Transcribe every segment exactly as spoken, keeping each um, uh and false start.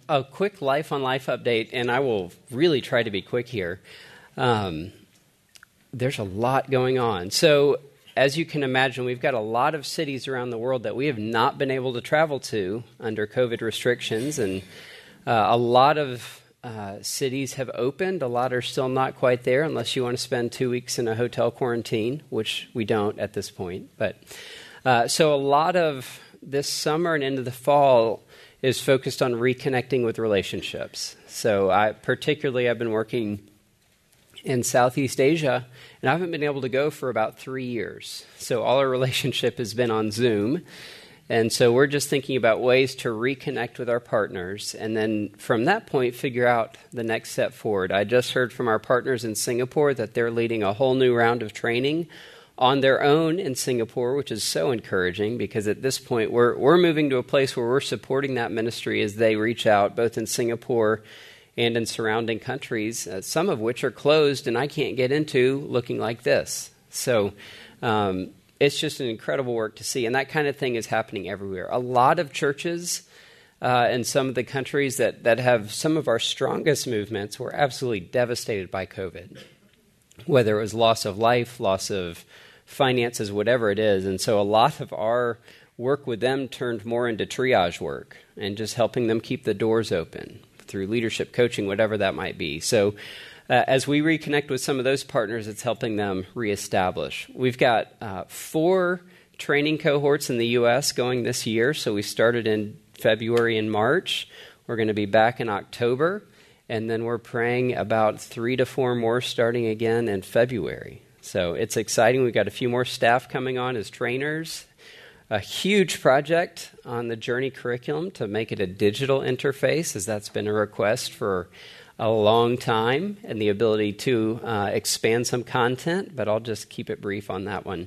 a quick life on life update, and I will really try to be quick here. Um, there's a lot going on. So, as you can imagine, we've got a lot of cities around the world that we have not been able to travel to under COVID restrictions, and uh, a lot of uh, cities have opened. A lot are still not quite there, unless you want to spend two weeks in a hotel quarantine, which we don't at this point. But uh, so a lot of this summer and into the fall is focused on reconnecting with relationships. So I particularly I've been working in Southeast Asia, and I haven't been able to go for about three years. So all our relationship has been on Zoom. And so we're just thinking about ways to reconnect with our partners, and then from that point, figure out the next step forward. I just heard from our partners in Singapore that they're leading a whole new round of training on their own in Singapore, which is so encouraging, because at this point we're we're moving to a place where we're supporting that ministry as they reach out, both in Singapore and in surrounding countries, uh, some of which are closed and I can't get into looking like this. So um, it's just an incredible work to see, and that kind of thing is happening everywhere. A lot of churches uh, in some of the countries that, that have some of our strongest movements were absolutely devastated by COVID, whether it was loss of life, loss of finances, whatever it is. And so a lot of our work with them turned more into triage work and just helping them keep the doors open through leadership coaching, whatever that might be. So uh, as we reconnect with some of those partners, it's helping them reestablish. We've got uh, four training cohorts in the U S going this year. So we started in February and March. We're going to be back in October. And then we're praying about three to four more starting again in February. So it's exciting. We've got a few more staff coming on as trainers. A huge project on the Journey curriculum to make it a digital interface, as that's been a request for a long time, and the ability to uh, expand some content, but I'll just keep it brief on that one.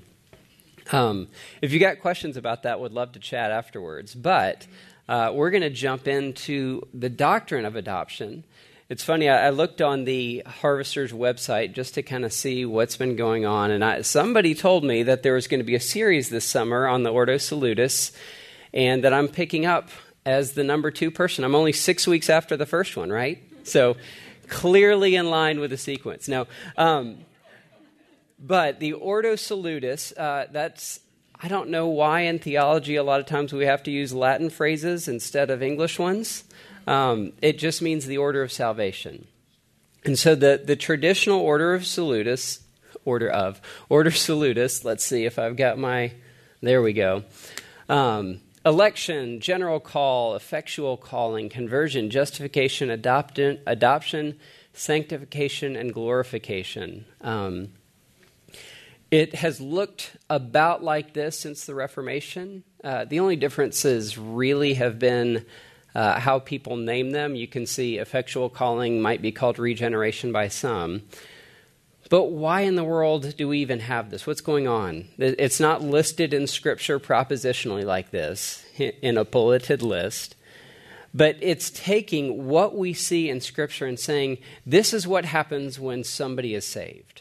Um, if you got questions about that, would love to chat afterwards. But uh, we're going to jump into the doctrine of adoption. It's funny, I, I looked on the Harvester's website just to kind of see what's been going on, and I, somebody told me that there was going to be a series this summer on the Ordo Salutis, and that I'm picking up as the number two person. I'm only six weeks after the first one, right? So clearly in line with the sequence. Now, um, but the Ordo Salutis, uh, that's, I don't know why in theology a lot of times we have to use Latin phrases instead of English ones. Um, it just means the order of salvation. And so the, the traditional order of Salutis, order of, order Salutis, let's see if I've got my, there we go. Um, election, general call, effectual calling, conversion, justification, adoption, adoption, sanctification, and glorification. Um, it has looked about like this since the Reformation. Uh, the only differences really have been Uh, how people name them. You can see effectual calling might be called regeneration by some. But why in the world do we even have this? What's going on? It's not listed in Scripture propositionally like this, in a bulleted list. But it's taking what we see in Scripture and saying, this is what happens when somebody is saved.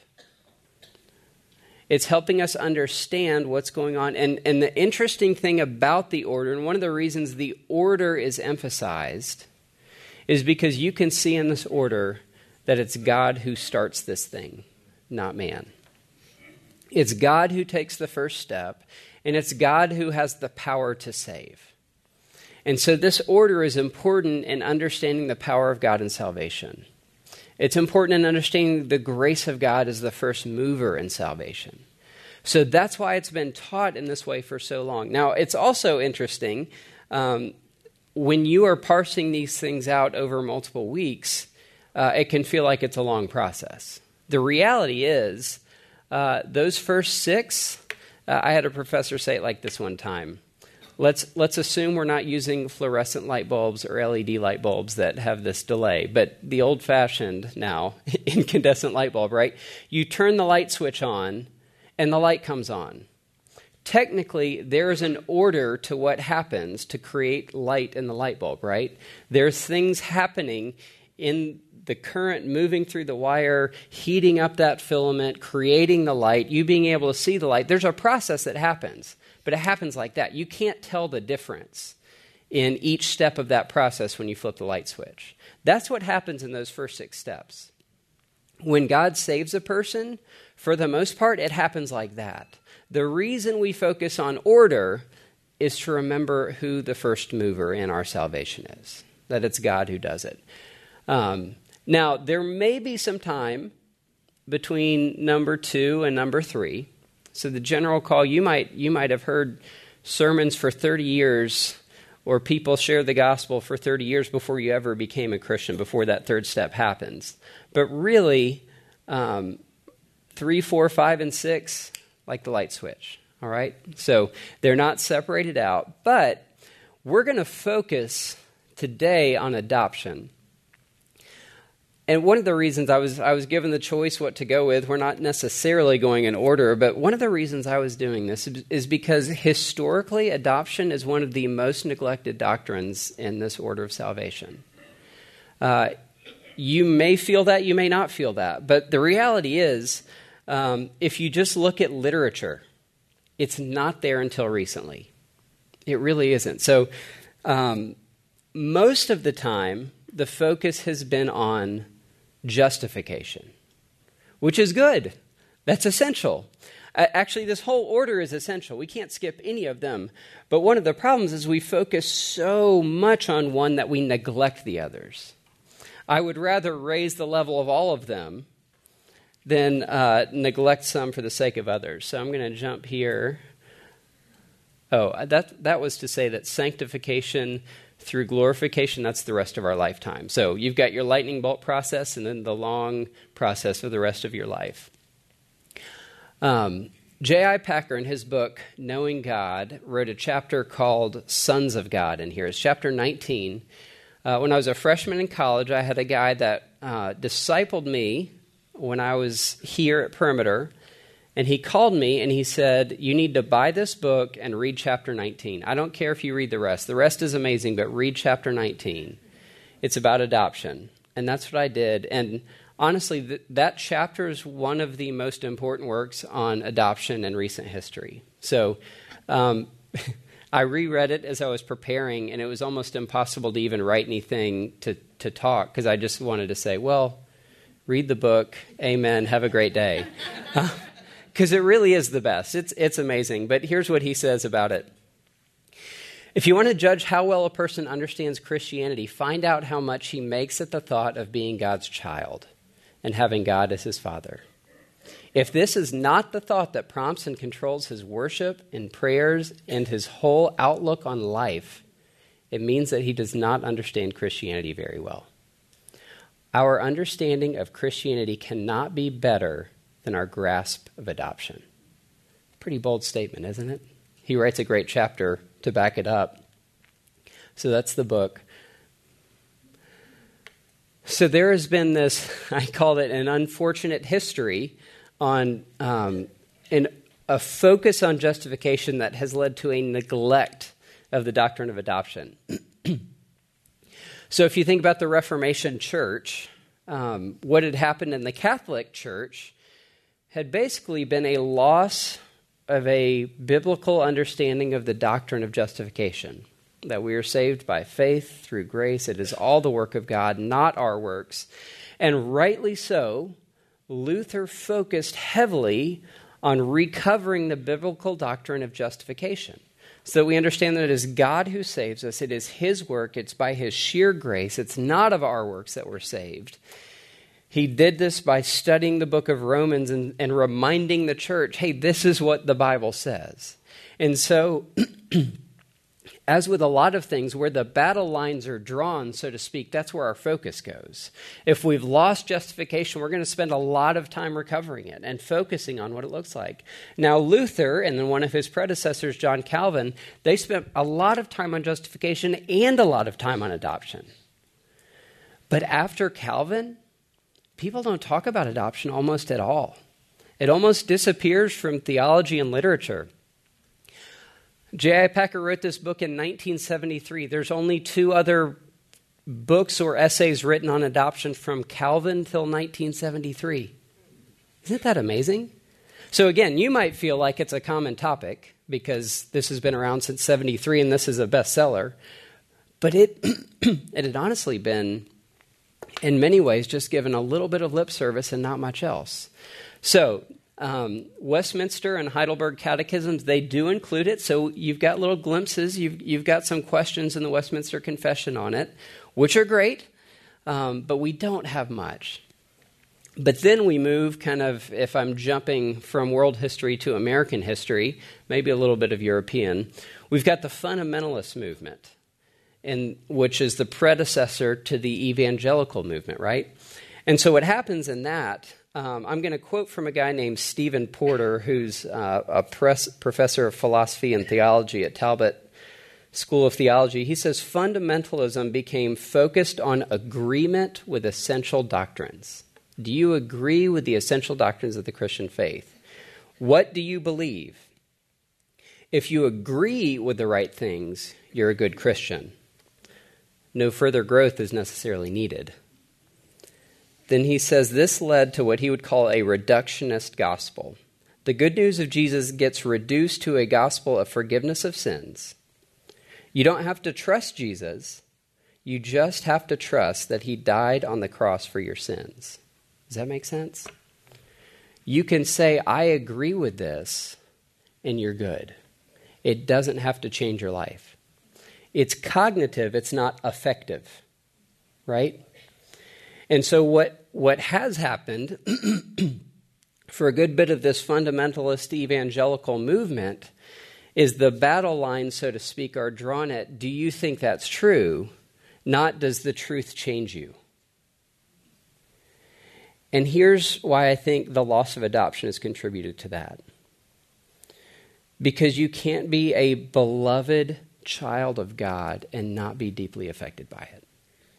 It's helping us understand what's going on. And, and the interesting thing about the order, and one of the reasons the order is emphasized, is because you can see in this order that it's God who starts this thing, not man. It's God who takes the first step, and it's God who has the power to save. And so this order is important in understanding the power of God in salvation. It's important in understanding the grace of God as the first mover in salvation. So that's why it's been taught in this way for so long. Now, it's also interesting, um, when you are parsing these things out over multiple weeks, uh, it can feel like it's a long process. The reality is, uh, those first six, uh, I had a professor say it like this one time. Let's let's assume we're not using fluorescent light bulbs or L E D light bulbs that have this delay, but the old-fashioned now incandescent light bulb, right? You turn the light switch on, and the light comes on. Technically, there is an order to what happens to create light in the light bulb, right? There's things happening in the current moving through the wire, heating up that filament, creating the light, you being able to see the light. There's a process that happens. But it happens like that. You can't tell the difference in each step of that process when you flip the light switch. That's what happens in those first six steps. When God saves a person, for the most part, it happens like that. The reason we focus on order is to remember who the first mover in our salvation is, that it's God who does it. Um, now, there may be some time between number two and number three. So the general call, you might you might have heard sermons for thirty years, or people share the gospel for thirty years before you ever became a Christian, before that third step happens. But really, um, three, four, five, and six, like the light switch, all right? So they're not separated out, but we're going to focus today on adoption. And one of the reasons I was I was given the choice what to go with, we're not necessarily going in order, but one of the reasons I was doing this is because historically adoption is one of the most neglected doctrines in this order of salvation. Uh, you may feel that, you may not feel that, but the reality is, um, if you just look at literature, it's not there until recently. It really isn't. So um, most of the time, the focus has been on justification, which is good. That's essential. Actually, this whole order is essential. We can't skip any of them. But one of the problems is we focus so much on one that we neglect the others. I would rather raise the level of all of them than uh, neglect some for the sake of others. So I'm going to jump here. Oh, that that was to say that sanctification through glorification, that's the rest of our lifetime. So you've got your lightning bolt process and then the long process for the rest of your life. Um, J I Packer, in his book, Knowing God, wrote a chapter called Sons of God in here. It's chapter nineteen. Uh, when I was a freshman in college, I had a guy that uh, discipled me when I was here at Perimeter. And he called me and he said, you need to buy this book and read chapter nineteen. I don't care if you read the rest. The rest is amazing, but read chapter nineteen. It's about adoption. And that's what I did. And honestly, th- that chapter is one of the most important works on adoption in recent history. So um, I reread it as I was preparing, and it was almost impossible to even write anything to, to talk because I just wanted to say, well, read the book. Amen. Have a great day. Because it really is the best. It's it's amazing. But here's what he says about it. If you want to judge how well a person understands Christianity, find out how much he makes at the thought of being God's child and having God as his father. If this is not the thought that prompts and controls his worship and prayers and his whole outlook on life, it means that he does not understand Christianity very well. Our understanding of Christianity cannot be better than our grasp of adoption. Pretty bold statement, isn't it? He writes a great chapter to back it up. So that's the book. So there has been this, I called it an unfortunate history on um, in a focus on justification that has led to a neglect of the doctrine of adoption. So if you think about the Reformation Church, um, what had happened in the Catholic Church had basically been a loss of a biblical understanding of the doctrine of justification, that we are saved by faith through grace. It is all the work of God, not our works. And rightly so, Luther focused heavily on recovering the biblical doctrine of justification, so that we understand that it is God who saves us. It is his work. It's by his sheer grace. It's not of our works that we're saved. He did this by studying the book of Romans and, and reminding the church, hey, this is what the Bible says. And so, as with a lot of things, where the battle lines are drawn, so to speak, that's where our focus goes. If we've lost justification, we're going to spend a lot of time recovering it and focusing on what it looks like. Now, Luther and then one of his predecessors, John Calvin, they spent a lot of time on justification and a lot of time on adoption. But after Calvin, people don't talk about adoption almost at all. It almost disappears from theology and literature. J I Packer wrote this book in nineteen seventy-three. There's only two other books or essays written on adoption from Calvin till nineteen seventy-three. Isn't that amazing? So again, you might feel like it's a common topic because this has been around since seventy-three and this is a bestseller. But it, it had honestly been, in many ways, just given a little bit of lip service and not much else. So um, Westminster and Heidelberg Catechisms, they do include it. So you've got little glimpses. You've, you've got some questions in the Westminster Confession on it, which are great, um, but we don't have much. But then we move kind of, if I'm jumping from world history to American history, maybe a little bit of European, we've got the fundamentalist movement, and which is the predecessor to the evangelical movement, right? And so what happens in that, um, I'm going to quote from a guy named Stephen Porter, who's uh, a press, professor of philosophy and theology at Talbot School of Theology. He says, fundamentalism became focused on agreement with essential doctrines. Do you agree with the essential doctrines of the Christian faith? What do you believe? If you agree with the right things, you're a good Christian. No further growth is necessarily needed. Then he says this led to what he would call a reductionist gospel. The good news of Jesus gets reduced to a gospel of forgiveness of sins. You don't have to trust Jesus. You just have to trust that he died on the cross for your sins. Does that make sense? You can say, I agree with this, and you're good. It doesn't have to change your life. It's cognitive, it's not affective, right? And so what, what has happened for a good bit of this fundamentalist evangelical movement is the battle lines, so to speak, are drawn at, do you think that's true? Not, does the truth change you? And here's why I think the loss of adoption has contributed to that. Because you can't be a beloved child of God and not be deeply affected by it.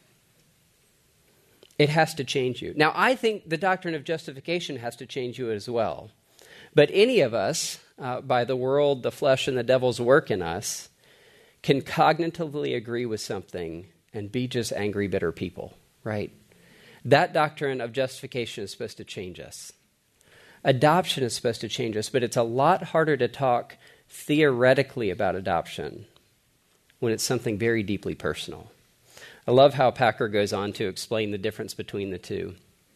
It has to change you. Now, I think the doctrine of justification has to change you as well. But any of us, uh, by the world, the flesh, and the devil's work in us, can cognitively agree with something and be just angry, bitter people, right? That doctrine of justification is supposed to change us. Adoption is supposed to change us, but it's a lot harder to talk theoretically about adoption when it's something very deeply personal. I love how Packer goes on to explain the difference between the two.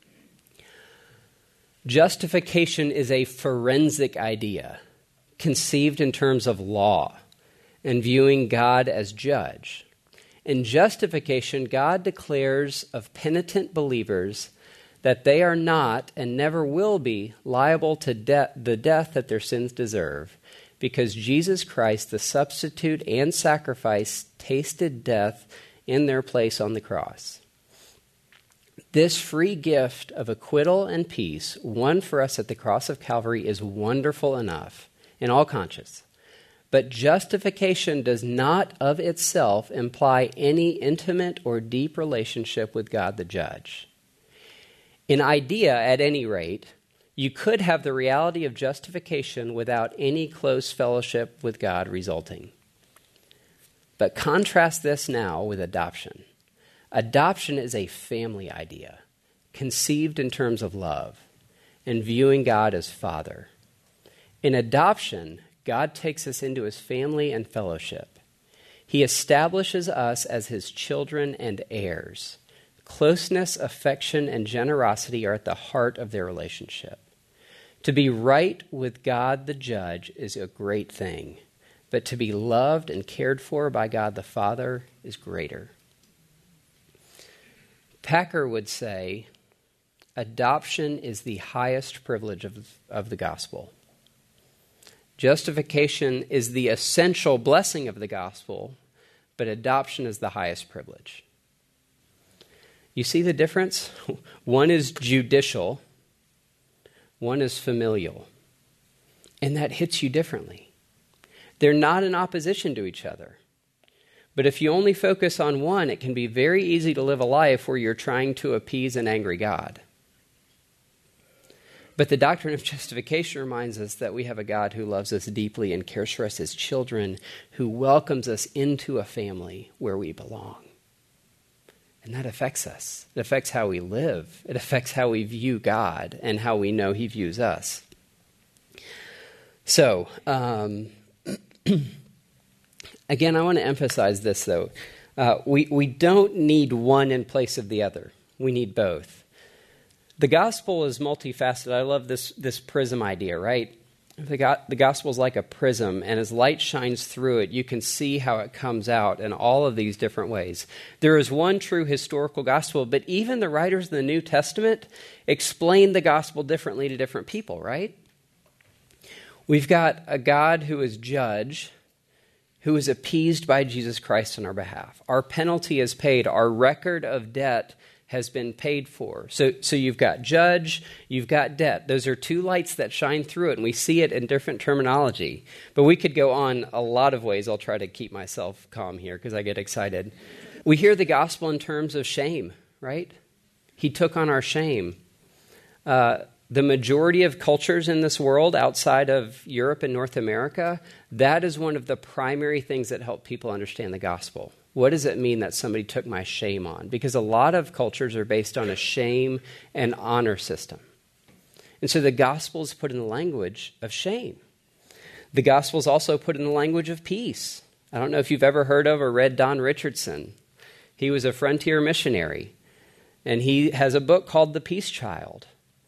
Justification is a forensic idea, conceived in terms of law and viewing God as judge. In justification, God declares of penitent believers that they are not and never will be liable to de- the death that their sins deserve, because Jesus Christ, the substitute and sacrifice, tasted death in their place on the cross. This free gift of acquittal and peace, won for us at the cross of Calvary, is wonderful enough in all conscience. But justification does not of itself imply any intimate or deep relationship with God the judge. In idea, at any rate, you could have the reality of justification without any close fellowship with God resulting. But contrast this now with adoption. Adoption is a family idea, conceived in terms of love, and viewing God as Father. In adoption, God takes us into his family and fellowship. He establishes us as his children and heirs. Closeness, affection, and generosity are at the heart of their relationship. To be right with God the judge is a great thing, but to be loved and cared for by God the Father is greater. Packer would say, adoption is the highest privilege of, of the gospel. Justification is the essential blessing of the gospel, but adoption is the highest privilege. You see the difference? One is judicial, one is familial, and that hits you differently. They're not in opposition to each other. But if you only focus on one, it can be very easy to live a life where you're trying to appease an angry God. But the doctrine of justification reminds us that we have a God who loves us deeply and cares for us as children, who welcomes us into a family where we belong. And that affects us. It affects how we live. It affects how we view God and how we know he views us. So, um, again, I want to emphasize this, though. Uh, we, we don't need one in place of the other. We need both. The gospel is multifaceted. I love this, this prism idea, right? The, go- the gospel is like a prism, and as light shines through it, you can see how it comes out in all of these different ways. There is one true historical gospel, but even the writers in the New Testament explain the gospel differently to different people, right? We've got a God who is judge, who is appeased by Jesus Christ on our behalf. Our penalty is paid. Our record of debt has been paid for. So, so you've got judge, you've got debt. Those are two lights that shine through it, and we see it in different terminology. But we could go on a lot of ways. I'll try to keep myself calm here because I get excited. We hear the gospel in terms of shame, right? He took on our shame. Uh, the majority of cultures in this world outside of Europe and North America, that is one of the primary things that help people understand the gospel. What does it mean that somebody took my shame on? Because a lot of cultures are based on a shame and honor system. And so the gospel is put in the language of shame. The gospel is also put in the language of peace. I don't know if you've ever heard of or read Don Richardson. He was a frontier missionary, and he has a book called The Peace Child.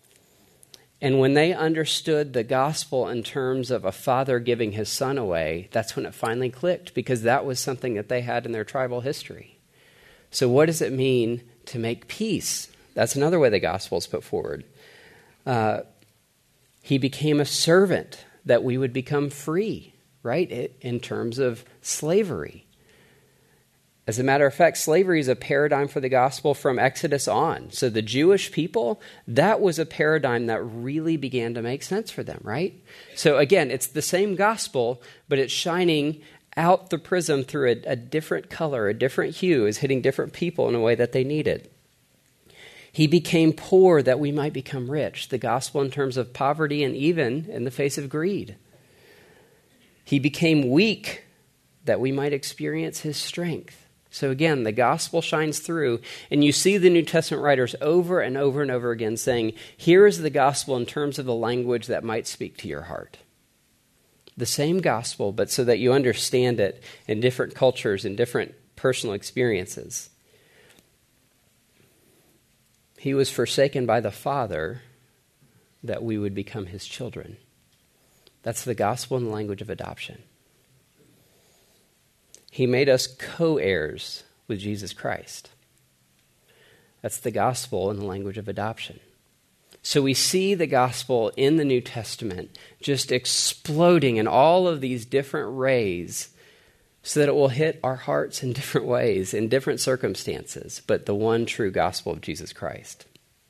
And when they understood the gospel in terms of a father giving his son away, that's when it finally clicked, because that was something that they had in their tribal history. So what does it mean to make peace? That's another way the gospel is put forward. Uh, he became a servant that we would become free, right, it, in terms of slavery. As a matter of fact, slavery is a paradigm for the gospel from Exodus on. So the Jewish people, that was a paradigm that really began to make sense for them, right? So again, it's the same gospel, but it's shining out the prism through a, a different color, a different hue, is hitting different people in a way that they needed. He became poor that we might become rich. The gospel in terms of poverty and even in the face of greed. He became weak that we might experience his strength. So again, the gospel shines through, and you see the New Testament writers over and over and over again saying, here is the gospel in terms of the language that might speak to your heart. The same gospel, but so that you understand it in different cultures and different personal experiences. He was forsaken by the Father that we would become his children. That's the gospel in the language of adoption. He made us co-heirs with Jesus Christ. That's the gospel in the language of adoption. So we see the gospel in the New Testament just exploding in all of these different rays so that it will hit our hearts in different ways, in different circumstances, but the one true gospel of Jesus Christ.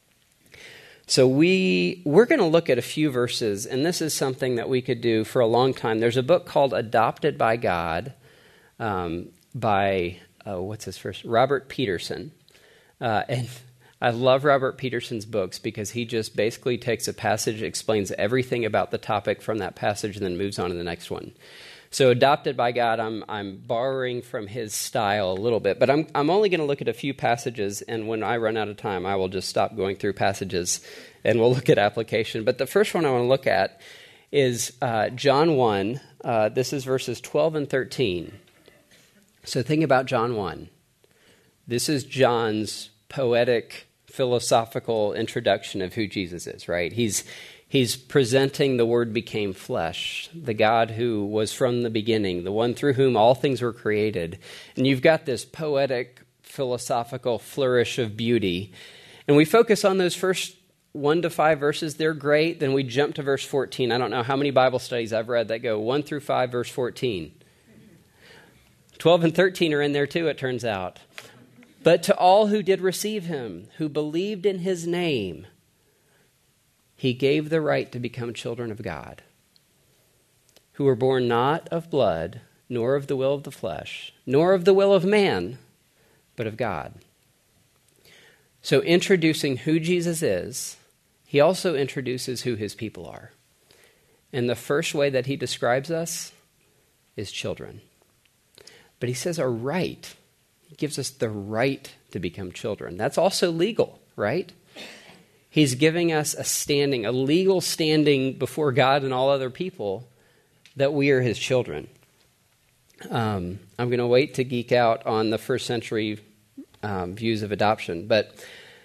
So we, we're going to look at a few verses, and this is something that we could do for a long time. There's a book called Adopted by God, Um, by, uh, what's his first? Robert Peterson. Uh, and I love Robert Peterson's books because he just basically takes a passage, explains everything about the topic from that passage, and then moves on to the next one. So Adopted by God, I'm I'm borrowing from his style a little bit, but I'm I'm only going to look at a few passages, and when I run out of time, I will just stop going through passages, and we'll look at application. But the first one I want to look at is uh, John one. Uh, this is verses twelve and thirteen. So think about John one. This is John's poetic, philosophical introduction of who Jesus is, right? He's he's presenting the Word became flesh, the God who was from the beginning, the one through whom all things were created. And you've got this poetic, philosophical flourish of beauty. And we focus on those first one to five verses. They're great. Then we jump to verse fourteen. I don't know how many Bible studies I've read that go one through five, verse fourteen. twelve and thirteen are in there too, it turns out. But to all who did receive him, who believed in his name, he gave the right to become children of God, who were born not of blood, nor of the will of the flesh, nor of the will of man, but of God. So introducing who Jesus is, he also introduces who his people are. And the first way that he describes us is children. But he says a right. He gives us the right to become children. That's also legal, right? He's giving us a standing, a legal standing before God and all other people that we are his children. Um, I'm going to wait to geek out on the first century um, views of adoption, but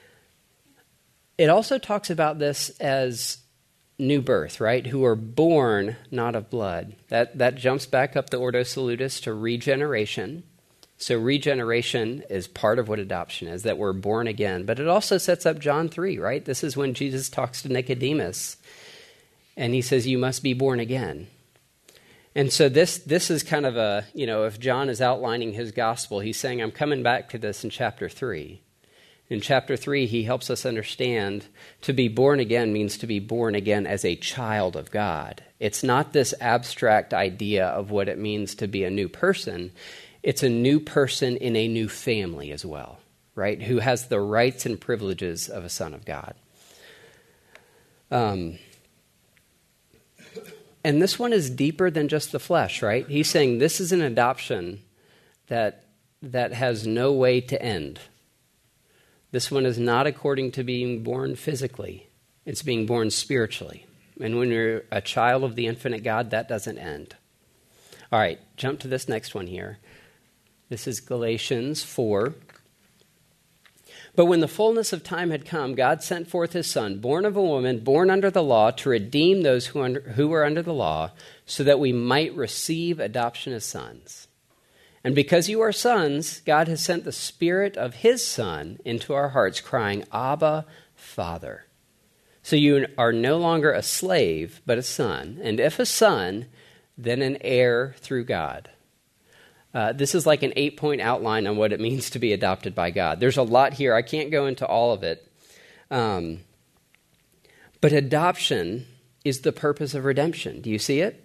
it also talks about this as new birth, right? Who are born not of blood. That that jumps back up the Ordo Salutis to regeneration. So regeneration is part of what adoption is, that we're born again. But it also sets up John three, right? This is when Jesus talks to Nicodemus, and he says, you must be born again. And so this this is kind of a, you know, if John is outlining his gospel, he's saying, I'm coming back to this in chapter three. In chapter three, he helps us understand to be born again means to be born again as a child of God. It's not this abstract idea of what it means to be a new person. It's a new person in a new family as well, right? Who has the rights and privileges of a son of God. Um, and this one is deeper than just the flesh, right? He's saying this is an adoption that that has no way to end. This one is not according to being born physically. It's being born spiritually. And when you're a child of the infinite God, that doesn't end. All right, jump to this next one here. This is Galatians four. But when the fullness of time had come, God sent forth his Son, born of a woman, born under the law, to redeem those who, under, who were under the law, so that we might receive adoption as sons. And because you are sons, God has sent the Spirit of his Son into our hearts, crying, Abba, Father. So you are no longer a slave, but a son. And if a son, then an heir through God. Uh, this is like an eight-point outline on what it means to be adopted by God. There's a lot here. I can't go into all of it. Um, but adoption is the purpose of redemption. Do you see it?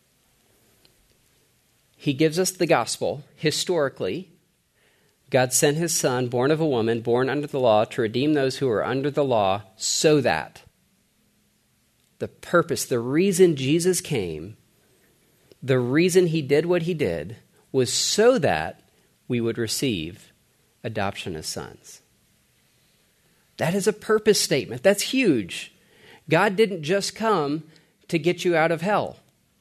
He gives us the gospel. Historically, God sent his Son, born of a woman, born under the law, to redeem those who are under the law, so that the purpose, the reason Jesus came, the reason he did what he did, was so that we would receive adoption as sons. That is a purpose statement. That's huge. God didn't just come to get you out of hell.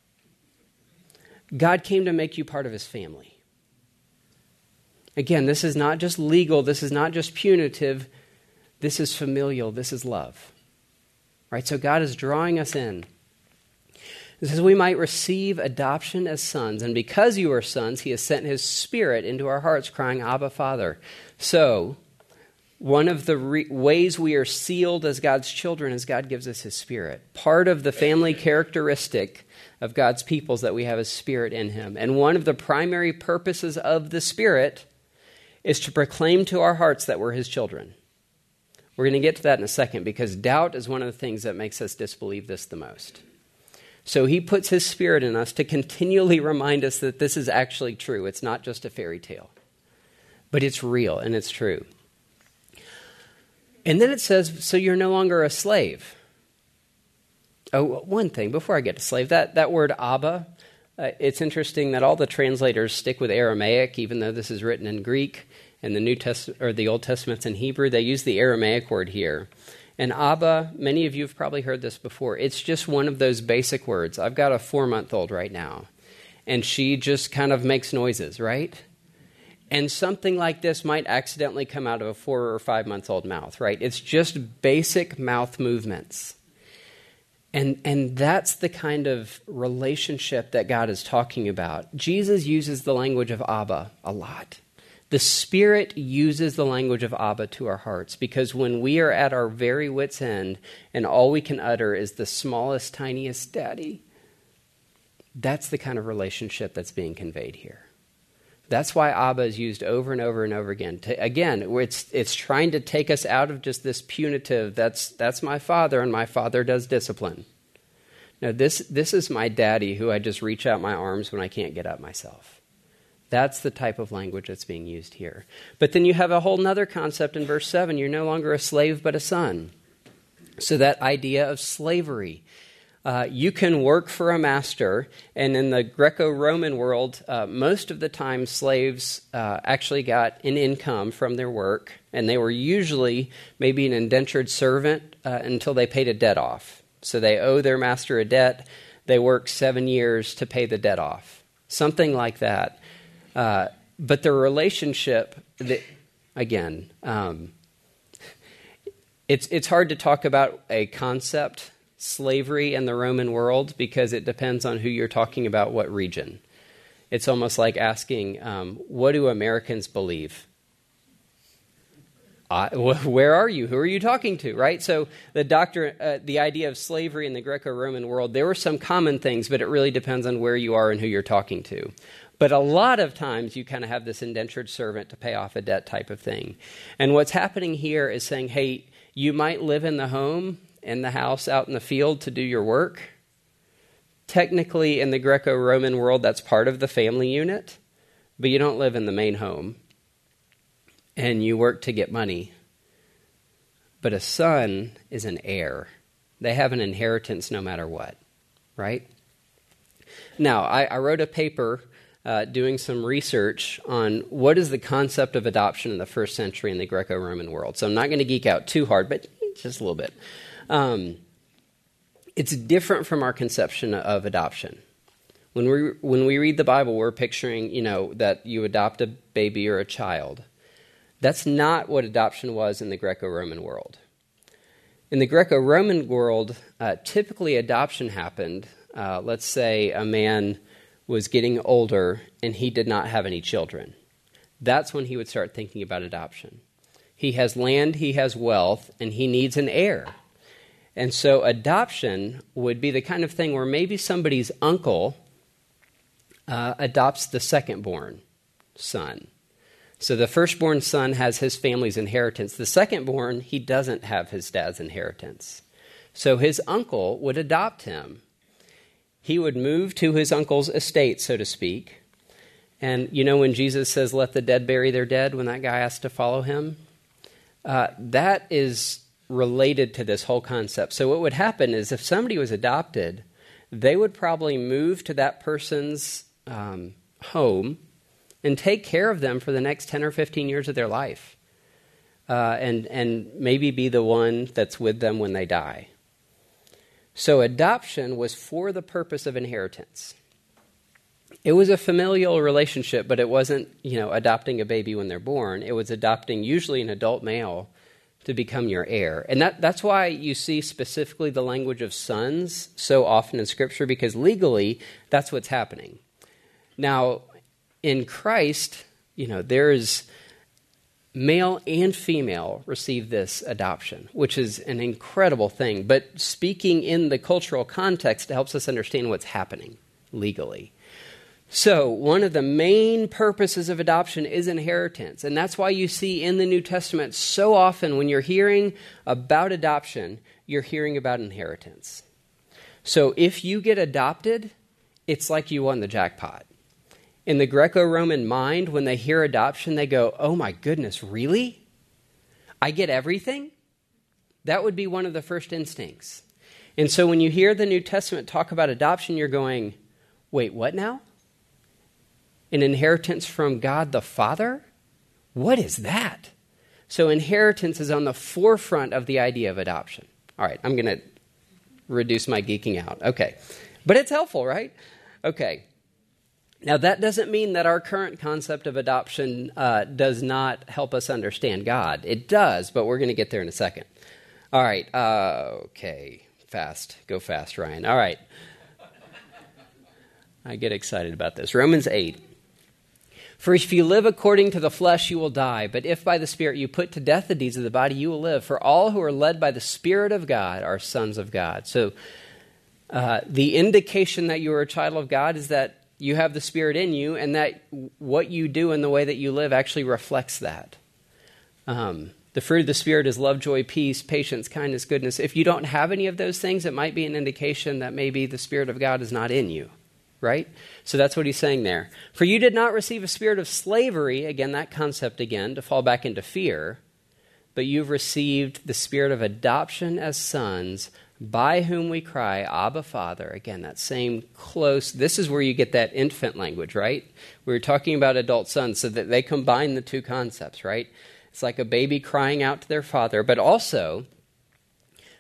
God came to make you part of his family. Again, this is not just legal. This is not just punitive. This is familial. This is love. Right? So God is drawing us in. It says we might receive adoption as sons. And because you are sons, he has sent his Spirit into our hearts, crying, Abba, Father. So one of the re- ways we are sealed as God's children is God gives us his Spirit. Part of the family characteristic of God's people is that we have his Spirit in him. And one of the primary purposes of the Spirit is to proclaim to our hearts that we're his children. We're going to get to that in a second, because doubt is one of the things that makes us disbelieve this the most. So he puts his Spirit in us to continually remind us that this is actually true. It's not just a fairy tale, but it's real and it's true. And then it says, so you're no longer a slave. Oh, one thing, before I get to slave, that, that word Abba, uh, it's interesting that all the translators stick with Aramaic, even though this is written in Greek, and the New Testament or the Old Testament's in Hebrew. They use the Aramaic word here. And Abba, many of you have probably heard this before. It's just one of those basic words. I've got a four-month-old right now, and she just kind of makes noises, right? And something like this might accidentally come out of a four- or five-month-old mouth, right? It's just basic mouth movements. And, and that's the kind of relationship that God is talking about. Jesus uses the language of Abba a lot. The Spirit uses the language of Abba to our hearts, because when we are at our very wit's end and all we can utter is the smallest, tiniest daddy, that's the kind of relationship that's being conveyed here. That's why Abba is used over and over and over again. To, again, it's it's trying to take us out of just this punitive, that's that's my father and my father does discipline. No, this this is my daddy who I just reach out my arms when I can't get up myself. That's the type of language that's being used here. But then you have a whole other concept in verse seven. You're no longer a slave, but a son. So that idea of slavery. Uh, you can work for a master, and in the Greco-Roman world, uh, most of the time slaves uh, actually got an income from their work, and they were usually maybe an indentured servant uh, until they paid a debt off. So they owe their master a debt. They work seven years to pay the debt off. something like that. Uh, but the relationship, that, again, um, it's it's hard to talk about a concept, slavery in the Roman world, because it depends on who you're talking about, what region. It's almost like asking, um, what do Americans believe? Uh, where are you? Who are you talking to? Right? So the doctor, uh, the idea of slavery in the Greco-Roman world, there were some common things, but it really depends on where you are and who you're talking to. But a lot of times you kind of have this indentured servant to pay off a debt type of thing. And what's happening here is saying, hey, you might live in the home, in the house, out in the field to do your work. Technically, in the Greco-Roman world, that's part of the family unit, but you don't live in the main home. And you work to get money. But a son is an heir. They have an inheritance no matter what, right? Now, I, I wrote a paper uh, doing some research on what is the concept of adoption in the first century in the Greco-Roman world. So I'm not going to geek out too hard, but just a little bit. Um, it's different from our conception of adoption. When we when we read the Bible, we're picturing, you know, that you adopt a baby or a child. That's not what adoption was in the Greco-Roman world. In the Greco-Roman world, uh, typically adoption happened, uh, let's say a man was getting older and he did not have any children. That's when he would start thinking about adoption. He has land, he has wealth, and he needs an heir. And so adoption would be the kind of thing where maybe somebody's uncle uh, adopts the second-born son. So the firstborn son has his family's inheritance. The secondborn, he doesn't have his dad's inheritance. So his uncle would adopt him. He would move to his uncle's estate, so to speak. And you know when Jesus says, let the dead bury their dead, when that guy asked to follow him? Uh, that is related to this whole concept. So what would happen is if somebody was adopted, they would probably move to that person's um, home and take care of them for the next ten or fifteen years of their life. Uh, and, and maybe be the one that's with them when they die. So adoption was for the purpose of inheritance. It was a familial relationship, but it wasn't, you know, adopting a baby when they're born. It was adopting usually an adult male to become your heir. And that, that's why you see specifically the language of sons so often in Scripture, because legally, that's what's happening. Now, in Christ, you know, there is male and female receive this adoption, which is an incredible thing. But speaking in the cultural context, it helps us understand what's happening legally. So one of the main purposes of adoption is inheritance. And that's why you see in the New Testament so often when you're hearing about adoption, you're hearing about inheritance. So if you get adopted, it's like you won the jackpot. In the Greco-Roman mind, when they hear adoption, they go, oh my goodness, really? I get everything? That would be one of the first instincts. And so when you hear the New Testament talk about adoption, you're going, wait, what now? An inheritance from God the Father? What is that? So inheritance is on the forefront of the idea of adoption. All right, I'm going to reduce my geeking out. Okay. But it's helpful, right? Okay. Now, that doesn't mean that our current concept of adoption uh, does not help us understand God. It does, but we're going to get there in a second. All right. Uh, okay. Fast. Go fast, Ryan. All right. I get excited about this. Romans eight. For if you live according to the flesh, you will die. But if by the Spirit you put to death the deeds of the body, you will live. For all who are led by the Spirit of God are sons of God. So uh, the indication that you are a child of God is that you have the Spirit in you, and that what you do and the way that you live actually reflects that. Um, the fruit of the Spirit is love, joy, peace, patience, kindness, goodness. If you don't have any of those things, it might be an indication that maybe the Spirit of God is not in you, right? So that's what he's saying there. For you did not receive a spirit of slavery, again, that concept again, to fall back into fear, but you've received the spirit of adoption as sons, by whom we cry, Abba, Father. Again, that same close, this is where you get that infant language, right? We were talking about adult sons, so that they combine the two concepts, right? It's like a baby crying out to their father, but also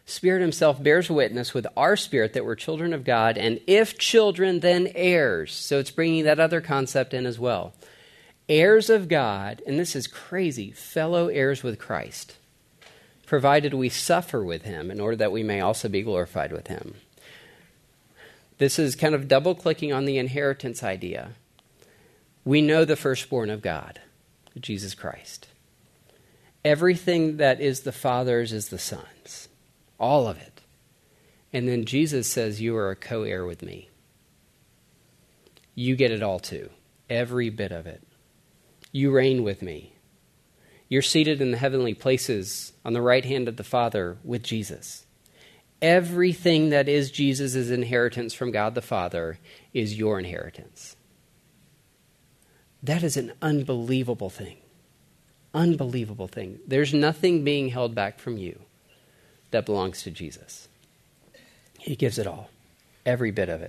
Spirit himself bears witness with our spirit that we're children of God, and if children, then heirs. So it's bringing that other concept in as well. Heirs of God, and this is crazy, fellow heirs with Christ, provided we suffer with him in order that we may also be glorified with him. This is kind of double-clicking on the inheritance idea. We know the firstborn of God, Jesus Christ. Everything that is the Father's is the Son's. All of it. And then Jesus says, you are a co-heir with me. You get it all too. Every bit of it. You reign with me. You're seated in the heavenly places on the right hand of the Father with Jesus. Everything that is Jesus' inheritance from God the Father is your inheritance. That is an unbelievable thing. Unbelievable thing. There's nothing being held back from you that belongs to Jesus. He gives it all. Every bit of it.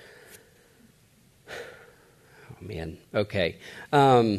Oh, man. Okay. Um,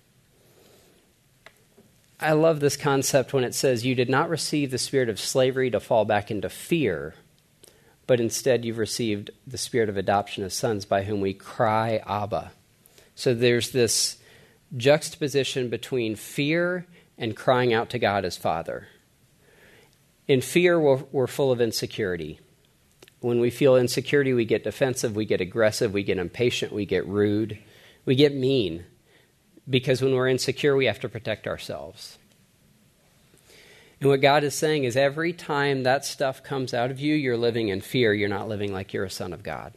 I love this concept when it says, you did not receive the spirit of slavery to fall back into fear, but instead you've received the spirit of adoption as sons by whom we cry, Abba. So there's this juxtaposition between fear and crying out to God as Father. In fear, we're, we're full of insecurity. When we feel insecurity, we get defensive, we get aggressive, we get impatient, we get rude, we get mean. Because when we're insecure, we have to protect ourselves. And what God is saying is every time that stuff comes out of you, you're living in fear. You're not living like you're a son of God.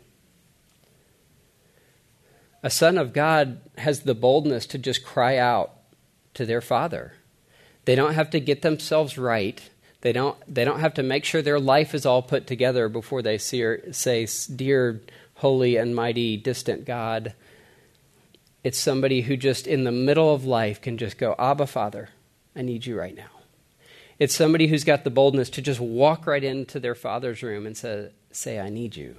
A son of God has the boldness to just cry out to their Father. They don't have to get themselves right. They don't, they don't have to make sure their life is all put together before they say, dear, holy and mighty, distant God. It's somebody who just in the middle of life can just go, Abba, Father, I need you right now. It's somebody who's got the boldness to just walk right into their Father's room and say, say I need you.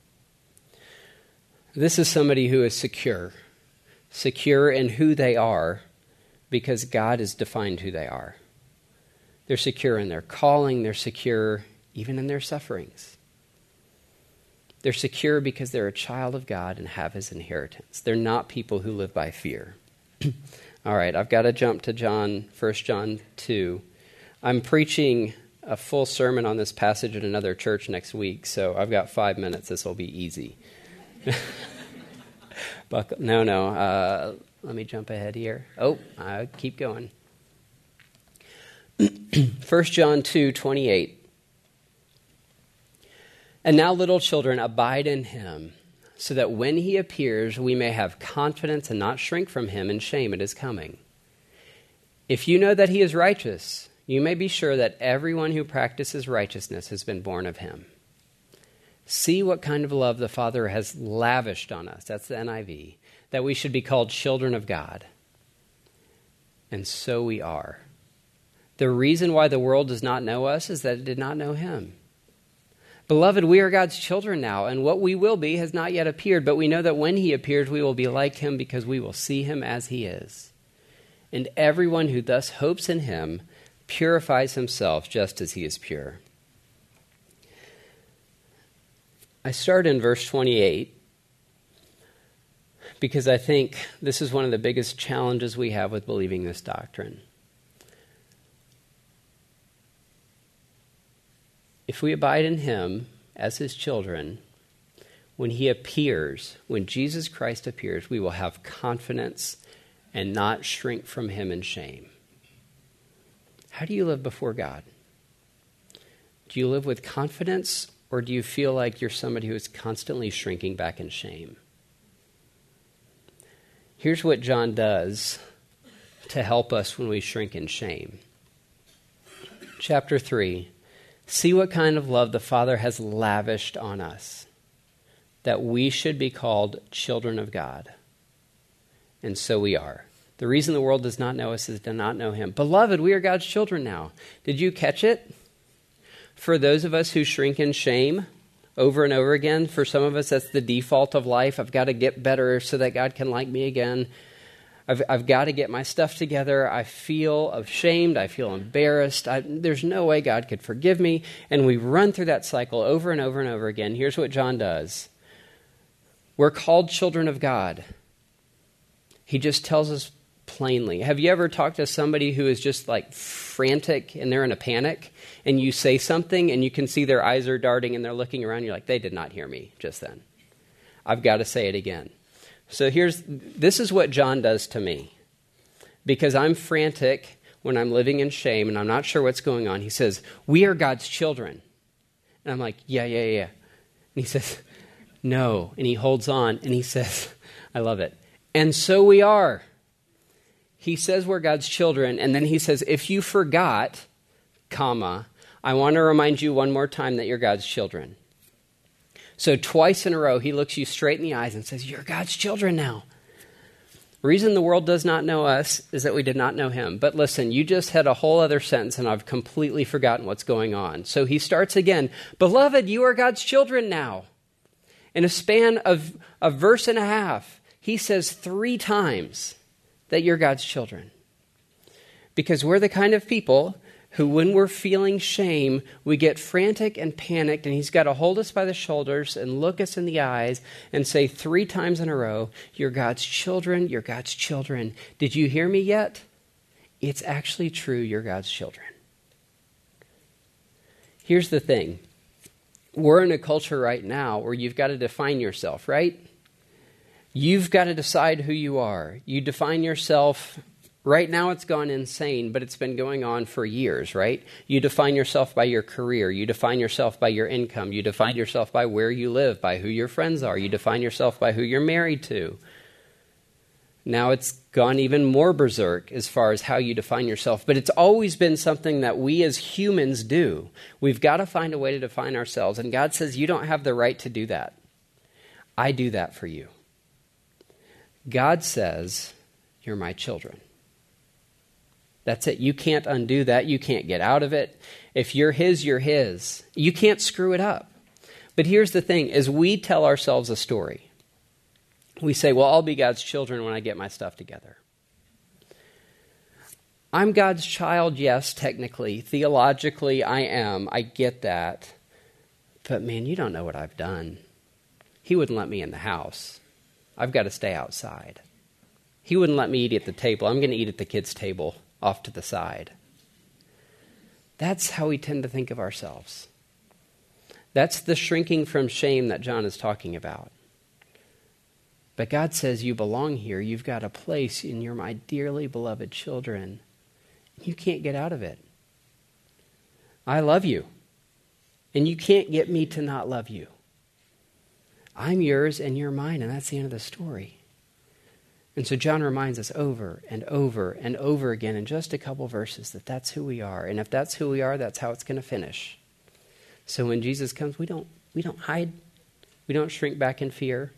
This is somebody who is secure, secure in who they are because God has defined who they are. They're secure in their calling. They're secure even in their sufferings. They're secure because they're a child of God and have his inheritance. They're not people who live by fear. All right, I've got to jump to John, First John two. I'm preaching a full sermon on this passage at another church next week, so I've got five minutes. This will be easy. Buckle, no, no. Uh, let me jump ahead here. Oh, I keep going. First John two twenty-eight. And now, little children, abide in him, so that when he appears, we may have confidence and not shrink from him in shame at his coming. If you know that he is righteous, you may be sure that everyone who practices righteousness has been born of him. See what kind of love the Father has lavished on us, that's the N I V, that we should be called children of God. And so we are. The reason why the world does not know us is that it did not know him. Beloved, we are God's children now, and what we will be has not yet appeared, but we know that when he appears, we will be like him because we will see him as he is. And everyone who thus hopes in him purifies himself just as he is pure. I start in verse twenty-eight because I think this is one of the biggest challenges we have with believing this doctrine. If we abide in him as his children, when he appears, when Jesus Christ appears, we will have confidence and not shrink from him in shame. How do you live before God? Do you live with confidence, or do you feel like you're somebody who is constantly shrinking back in shame? Here's what John does to help us when we shrink in shame. Chapter three. See what kind of love the Father has lavished on us, that we should be called children of God. And so we are. The reason the world does not know us is to not know him. Beloved, we are God's children now. Did you catch it? For those of us who shrink in shame over and over again, for some of us that's the default of life. I've got to get better so that God can like me again. I've, I've got to get my stuff together. I feel ashamed. I feel embarrassed. I, there's no way God could forgive me. And we run through that cycle over and over and over again. Here's what John does. We're called children of God. He just tells us plainly. Have you ever talked to somebody who is just like frantic and they're in a panic, and you say something and you can see their eyes are darting and they're looking around, you're like, they did not hear me just then. I've got to say it again. So here's, this is what John does to me. Because I'm frantic when I'm living in shame and I'm not sure what's going on. He says, we are God's children. And I'm like, yeah, yeah, yeah. And he says, no. And he holds on and he says, I love it. And so we are. He says we're God's children. And then he says, if you forgot, comma, I want to remind you one more time that you're God's children. So twice in a row, he looks you straight in the eyes and says, you're God's children now. The reason the world does not know us is that we did not know him. But listen, you just had a whole other sentence and I've completely forgotten what's going on. So he starts again, beloved, you are God's children now. In a span of a verse and a half, he says three times that you're God's children. Because we're the kind of people who, when we're feeling shame, we get frantic and panicked, and he's got to hold us by the shoulders and look us in the eyes and say three times in a row, you're God's children, you're God's children. Did you hear me yet? It's actually true, you're God's children. Here's the thing. We're in a culture right now where you've got to define yourself, right? You've got to decide who you are. You define yourself. Right now it's gone insane, but it's been going on for years, right? You define yourself by your career. You define yourself by your income. You define yourself by where you live, by who your friends are. You define yourself by who you're married to. Now it's gone even more berserk as far as how you define yourself, but it's always been something that we as humans do. We've got to find a way to define ourselves, and God says, you don't have the right to do that. I do that for you. God says, you're my children. That's it. You can't undo that. You can't get out of it. If you're his, you're his. You can't screw it up. But here's the thing. As we tell ourselves a story, we say, well, I'll be God's children when I get my stuff together. I'm God's child, yes, technically. Theologically, I am. I get that. But man, you don't know what I've done. He wouldn't let me in the house. I've got to stay outside. He wouldn't let me eat at the table. I'm going to eat at the kids' table off to the side. That's how we tend to think of ourselves. That's the shrinking from shame that John is talking about. But God says you belong here. You've got a place, and you're my dearly beloved children. You can't get out of it. I love you, and you can't get me to not love you. I'm yours and you're mine, and that's the end of the story. And so John reminds us over and over and over again in just a couple verses that that's who we are. And if that's who we are, that's how it's going to finish. So when Jesus comes, we don't we don't hide. We don't shrink back in fear.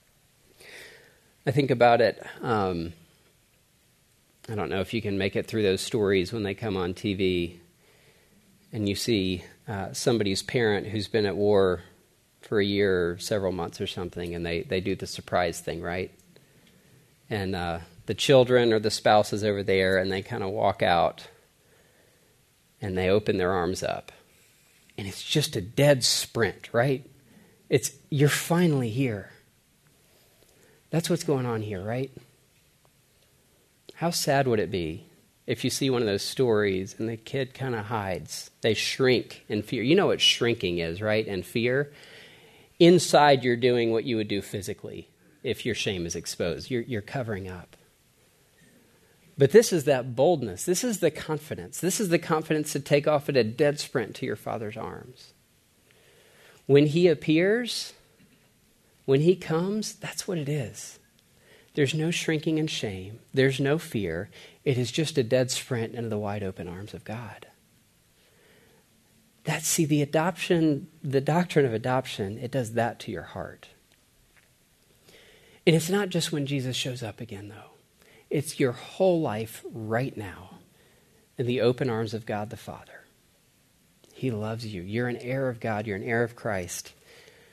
I think about it. Um, I don't know if you can make it through those stories when they come on T V and you see uh, somebody's parent who's been at war for a year or several months or something, and they, they do the surprise thing, right? And uh, the children or the spouse is over there, and they kind of walk out, and they open their arms up. And it's just a dead sprint, right? It's, you're finally here. That's what's going on here, right? How sad would it be if you see one of those stories and the kid kind of hides? They shrink in fear. You know what shrinking is, right? And fear. Inside, you're doing what you would do physically if your shame is exposed. You're, you're covering up. But this is that boldness. This is the confidence. This is the confidence to take off at a dead sprint to your Father's arms. When he appears, when he comes, that's what it is. There's no shrinking in shame. There's no fear. It is just a dead sprint into the wide open arms of God. That's, see, the adoption, the doctrine of adoption, it does that to your heart. And it's not just when Jesus shows up again, though. It's your whole life right now in the open arms of God the Father. He loves you. You're an heir of God. You're an heir of Christ.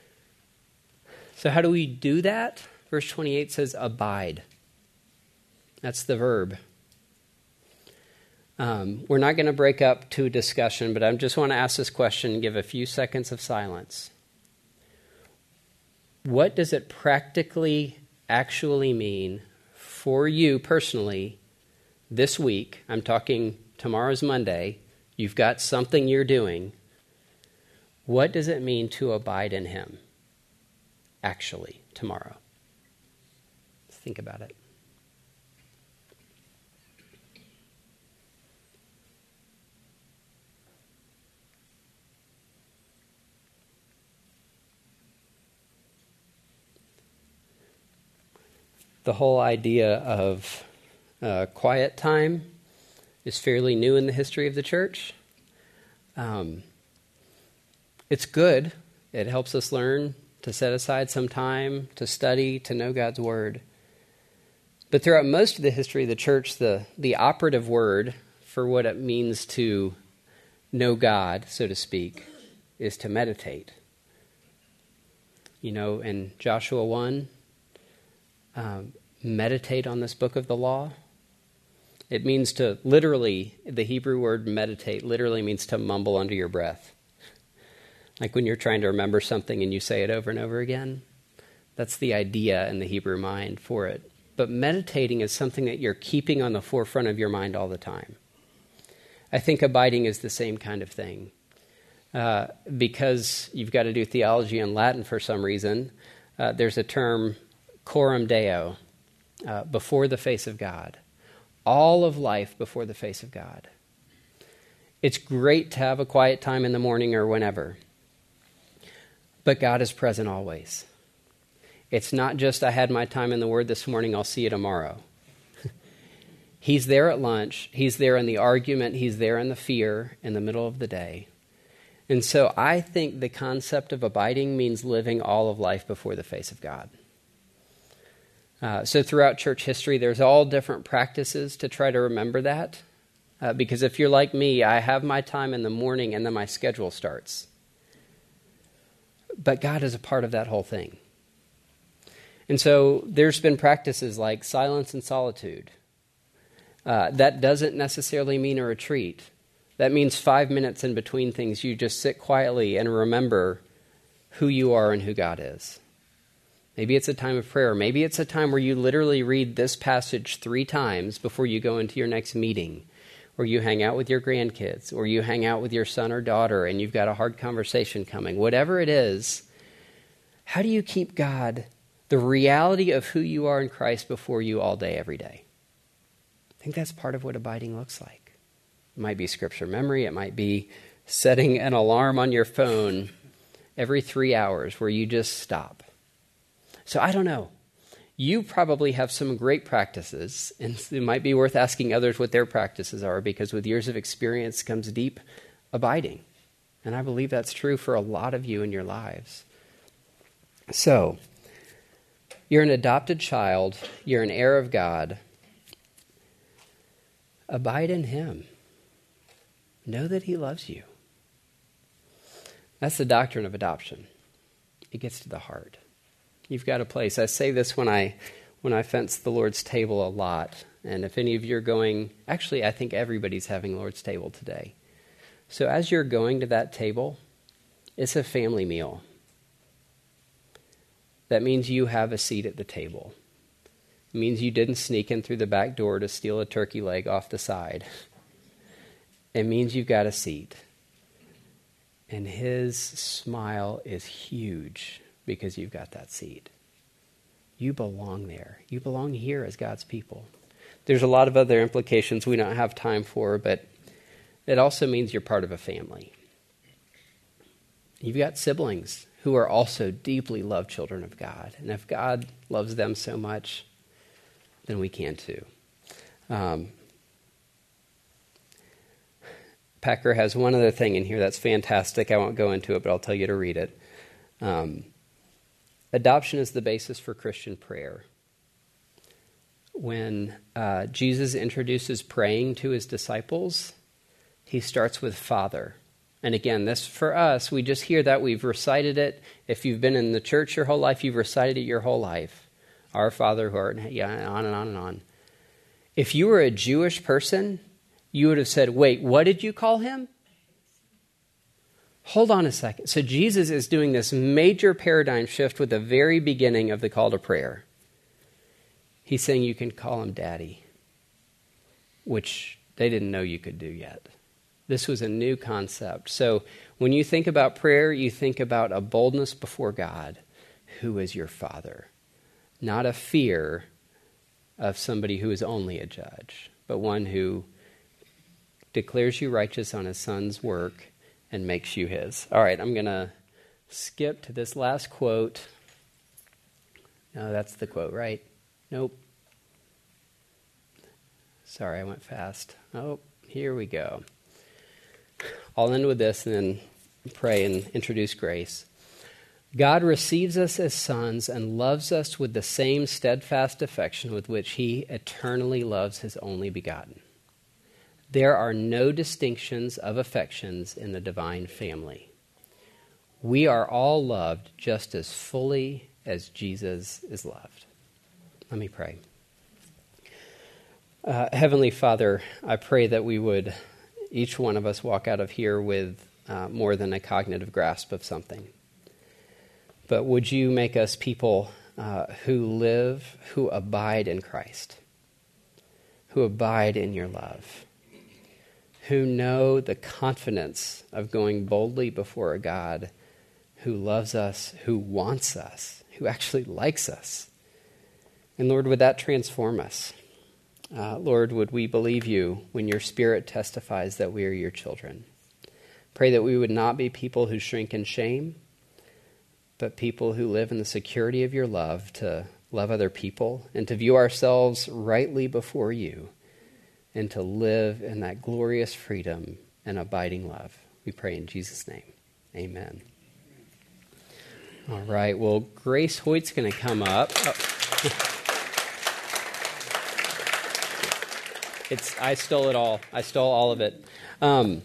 So how do we do that? Verse twenty-eight says, abide. That's the verb. Um, we're not going to break up to a discussion, but I just want to ask this question and give a few seconds of silence. What does it practically actually mean for you personally this week? I'm talking tomorrow's Monday. You've got something you're doing. What does it mean to abide in him actually tomorrow? Think about it. The whole idea of uh, quiet time is fairly new in the history of the church. Um, it's good. It helps us learn to set aside some time to study, to know God's word. But throughout most of the history of the church, the, the operative word for what it means to know God, so to speak, is to meditate. You know, in Joshua one, um, meditate on this book of the law. It means to literally, the Hebrew word meditate literally means to mumble under your breath. Like when you're trying to remember something and you say it over and over again. That's the idea in the Hebrew mind for it. But meditating is something that you're keeping on the forefront of your mind all the time. I think abiding is the same kind of thing. Uh, because you've got to do theology in Latin for some reason, uh, there's a term, coram Deo, uh, before the face of God. All of life before the face of God. It's great to have a quiet time in the morning or whenever. But God is present always. It's not just, I had my time in the Word this morning, I'll see you tomorrow. He's there at lunch. He's there in the argument. He's there in the fear in the middle of the day. And so I think the concept of abiding means living all of life before the face of God. Uh, so throughout church history, there's all different practices to try to remember that. Uh, because if you're like me, I have my time in the morning and then my schedule starts. But God is a part of that whole thing. And so there's been practices like silence and solitude. Uh, that doesn't necessarily mean a retreat. That means five minutes in between things, you just sit quietly and remember who you are and who God is. Maybe it's a time of prayer. Maybe it's a time where you literally read this passage three times before you go into your next meeting, or you hang out with your grandkids, or you hang out with your son or daughter and you've got a hard conversation coming. Whatever it is, how do you keep God, the reality of who you are in Christ, before you all day, every day? I think that's part of what abiding looks like. It might be scripture memory. It might be setting an alarm on your phone every three hours where you just stop. So I don't know. You probably have some great practices, and it might be worth asking others what their practices are, because with years of experience comes deep abiding. And I believe that's true for a lot of you in your lives. So, you're an adopted child. You're an heir of God. Abide in him. Know that he loves you. That's the doctrine of adoption. It gets to the heart. You've got a place. I say this when I when I fence the Lord's table a lot. And if any of you are going, actually, I think everybody's having Lord's table today. So as you're going to that table, it's a family meal. That means you have a seat at the table. It means you didn't sneak in through the back door to steal a turkey leg off the side. It means you've got a seat. And his smile is huge because you've got that seat. You belong there. You belong here as God's people. There's a lot of other implications we don't have time for, but it also means you're part of a family. You've got siblings who are also deeply loved children of God. And if God loves them so much, then we can too. Um, Packer has one other thing in here that's fantastic. I won't go into it, but I'll tell you to read it. Um, adoption is the basis for Christian prayer. When uh, Jesus introduces praying to his disciples, he starts with Father. And again, this for us, we just hear that. We've recited it. If you've been in the church your whole life, you've recited it your whole life. Our Father who art in heaven, yeah, on and on and on. If you were a Jewish person, you would have said, wait, what did you call him? Hold on a second. So Jesus is doing this major paradigm shift with the very beginning of the call to prayer. He's saying you can call him Daddy, which they didn't know you could do yet. This was a new concept. So when you think about prayer, you think about a boldness before God, who is your Father, not a fear of somebody who is only a judge, but one who declares you righteous on his Son's work and makes you his. All right, I'm going to skip to this last quote. No, that's the quote, right? Nope. Sorry, I went fast. Oh, here we go. I'll end with this and then pray and introduce Grace. God receives us as sons and loves us with the same steadfast affection with which he eternally loves his only begotten. There are no distinctions of affections in the divine family. We are all loved just as fully as Jesus is loved. Let me pray. Uh, Heavenly Father, I pray that we would, each one of us, walk out of here with uh, more than a cognitive grasp of something. But would you make us people uh, who live, who abide in Christ, who abide in your love, who know the confidence of going boldly before a God who loves us, who wants us, who actually likes us. And Lord, would that transform us? Uh, Lord, would we believe you when your Spirit testifies that we are your children? Pray that we would not be people who shrink in shame, but people who live in the security of your love to love other people and to view ourselves rightly before you and to live in that glorious freedom and abiding love. We pray in Jesus' name. Amen. All right. Well, Grace Hoyt's going to come up. Oh. It's I stole it all. I stole all of it. Um,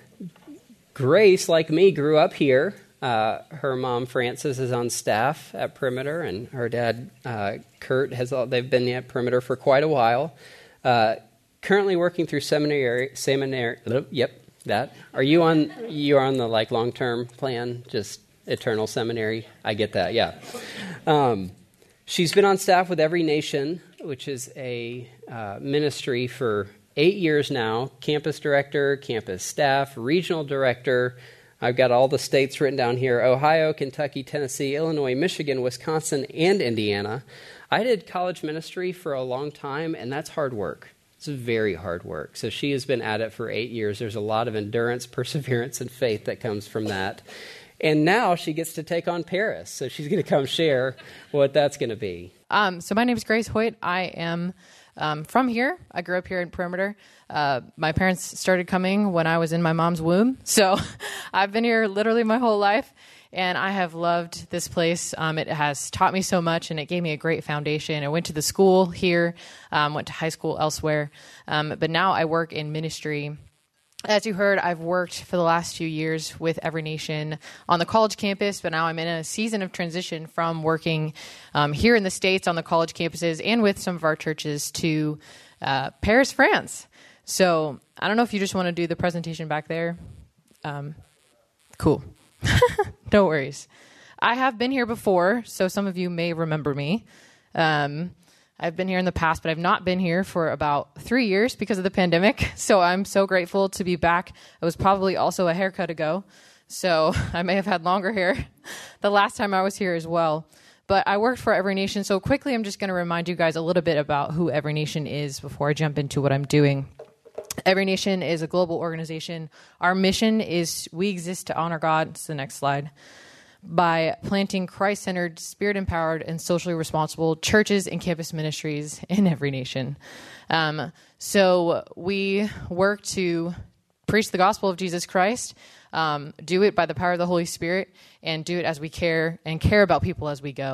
Grace, like me, grew up here. Uh, her mom, Frances, is on staff at Perimeter, and her dad, uh, Kurt, has. They've been at Perimeter for quite a while. Uh, currently working through seminary. Seminary. Yep, that. Are you on? You are on the like long-term plan, just eternal seminary. I get that. Yeah. Um, she's been on staff with Every Nation, which is a uh, ministry for eight years now. Campus director, campus staff, regional director. I've got all the states written down here: Ohio, Kentucky, Tennessee, Illinois, Michigan, Wisconsin, and Indiana. I did college ministry for a long time, and that's hard work. It's very hard work. So she has been at it for eight years. There's a lot of endurance, perseverance, and faith that comes from that. And now she gets to take on Paris. So she's going to come share what that's going to be. Um, so my name is Grace Hoyt. I am um, from here. I grew up here in Perimeter. Uh, my parents started coming when I was in my mom's womb. So I've been here literally my whole life, and I have loved this place. Um, it has taught me so much, and it gave me a great foundation. I went to the school here, um, went to high school elsewhere, um, but now I work in ministry. As you heard, I've worked for the last few years with Every Nation on the college campus, but now I'm in a season of transition from working um, here in the States on the college campuses and with some of our churches to uh, Paris, France. So I don't know if you just want to do the presentation back there. Um, cool. No worries. I have been here before, so some of you may remember me. Um I've been here in the past, but I've not been here for about three years because of the pandemic. So I'm so grateful to be back. It was probably also a haircut ago, so I may have had longer hair the last time I was here as well. But I worked for Every Nation. So quickly, I'm just going to remind you guys a little bit about who Every Nation is before I jump into what I'm doing. Every Nation is a global organization. Our mission is we exist to honor God. It's the next slide. By planting Christ-centered, Spirit-empowered, and socially responsible churches and campus ministries in every nation. Um, so we work to preach the gospel of Jesus Christ, um, do it by the power of the Holy Spirit, and do it as we care and care about people as we go.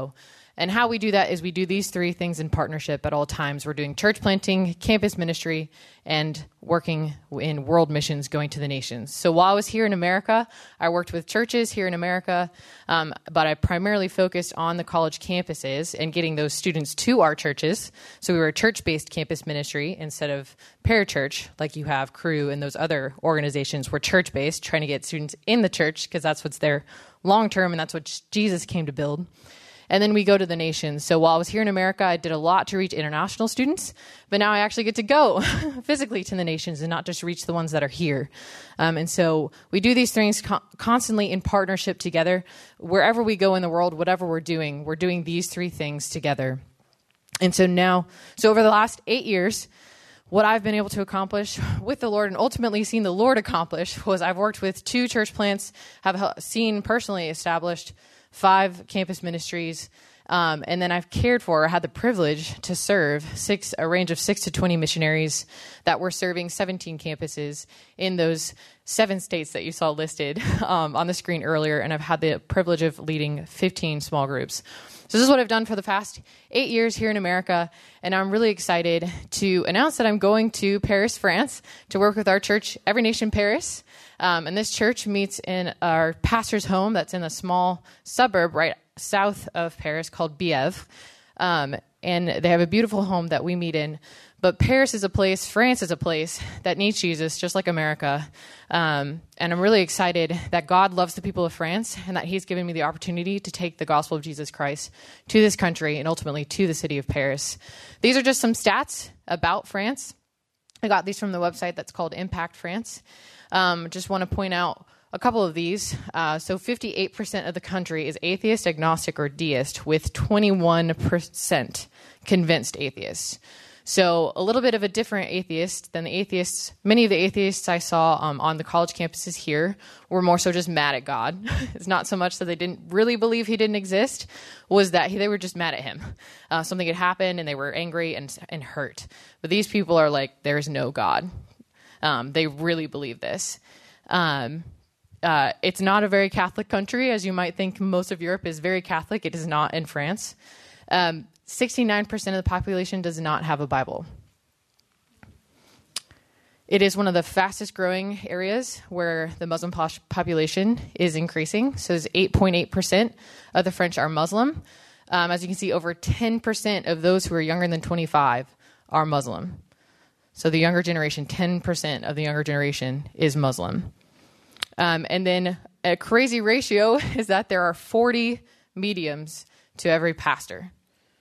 And how we do that is we do these three things in partnership at all times. We're doing church planting, campus ministry, and working in world missions, going to the nations. So while I was here in America, I worked with churches here in America, um, but I primarily focused on the college campuses and getting those students to our churches. So we were a church-based campus ministry instead of parachurch, like you have Cru and those other organizations. We're church-based, trying to get students in the church because that's what's there long-term, and that's what Jesus came to build. And then we go to the nations. So while I was here in America, I did a lot to reach international students, but now I actually get to go physically to the nations and not just reach the ones that are here. Um, and so we do these things co- constantly in partnership together. Wherever we go in the world, whatever we're doing, we're doing these three things together. And so now, so over the last eight years, what I've been able to accomplish with the Lord and ultimately seen the Lord accomplish was I've worked with two church plants, have seen personally established five campus ministries, um, and then I've cared for, or had the privilege to serve six, a range of six to twenty missionaries that were serving seventeen campuses in those seven states that you saw listed um, on the screen earlier, and I've had the privilege of leading fifteen small groups. So this is what I've done for the past eight years here in America, and I'm really excited to announce that I'm going to Paris, France, to work with our church, Every Nation Paris. Um, and this church meets in our pastor's home that's in a small suburb right south of Paris called Bièvre. Um, and they have a beautiful home that we meet in. But Paris is a place, France is a place that needs Jesus, just like America. Um, and I'm really excited that God loves the people of France and that he's given me the opportunity to take the gospel of Jesus Christ to this country and ultimately to the city of Paris. These are just some stats about France. I got these from the website that's called Impact France. Um, just want to point out a couple of these. Uh, so fifty-eight percent of the country is atheist, agnostic, or deist, with twenty-one percent convinced atheists. So a little bit of a different atheist than the atheists. Many of the atheists I saw um, on the college campuses here were more so just mad at God. It's not so much that they didn't really believe he didn't exist, was that he, they were just mad at him. Uh, something had happened and they were angry and, and hurt. But these people are like, there is no God. Um, they really believe this. Um, uh, it's not a very Catholic country, as you might think most of Europe is very Catholic. It is not in France. Um, sixty-nine percent of the population does not have a Bible. It is one of the fastest growing areas where the Muslim po- population is increasing. So there's eight point eight percent of the French are Muslim. Um, as you can see, over ten percent of those who are younger than twenty-five are Muslim. So the younger generation, ten percent of the younger generation is Muslim. Um, and then a crazy ratio is that there are forty mediums to every pastor